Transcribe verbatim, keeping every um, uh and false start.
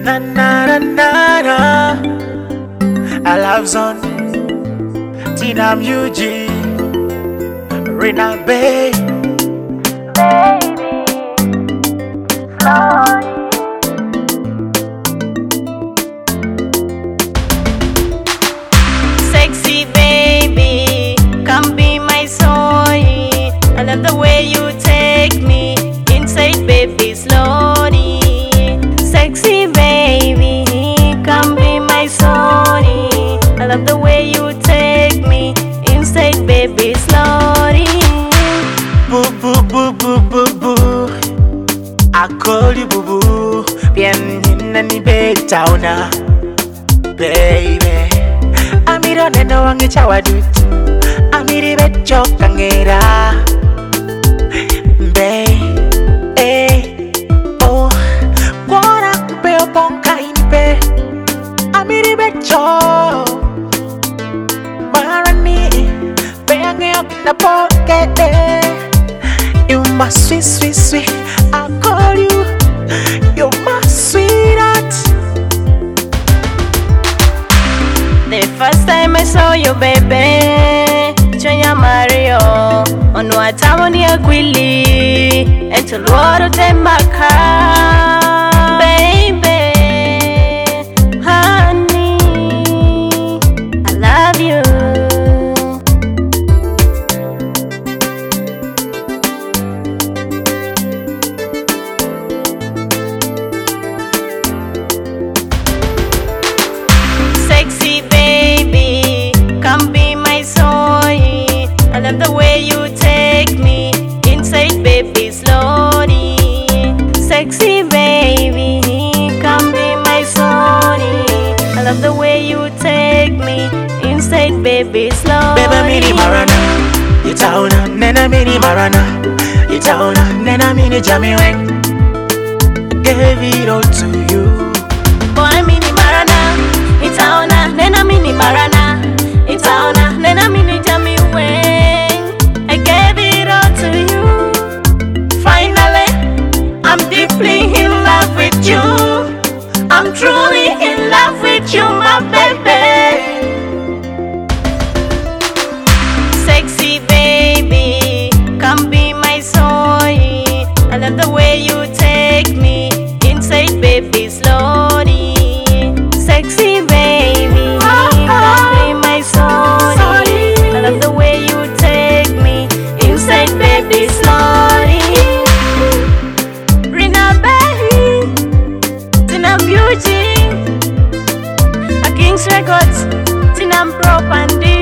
Na na na na na. I love Zone, Tina Muji, Rina Bay. Baby, slowly. Sexy baby, come be my soy. I love the way you take me inside, baby, slowly. Sexy baby, come be my soy. I love the way you take me inside, baby, slowly. Boo boo boo boo boo boo. I call you boo boo. Bienvenue betauna, baby. Amiro neno wangi chawadut. Amiri becho kangera, babe. Eh, oh. Kwara mpeo ponka inpe. Amiri becho. Marani, beyange okina pocket. You my sweet, sweet, sweet. I call you. You're my sweetheart. The first time I saw you, baby, Chonya Mario, on what time ya kwili, and to Lord Tembaka, baby, honey, I love you. Sexy baby, come be my soy. I love the way you take me inside, baby, slowly. Sexy baby, come be my soy. I love the way you take me inside, baby, slowly. Baby mini marana, itaona nena mini marana, itaona nena mini jami weng. Gave it all to you. Boy mini marana, itaona nena mini marana, itaona nena mini jami weng. I gave it all to you. Finally, I'm deeply in love with you. I'm truly in love with you, my baby. Sexy baby, come be my soy. I love the way you take me inside, baby, slowly. Sexy baby, come be my soy. I love the way you take me inside, baby, slowly. Rina Bay, Tina Muji, a King's Records, Tina Pro Pandi.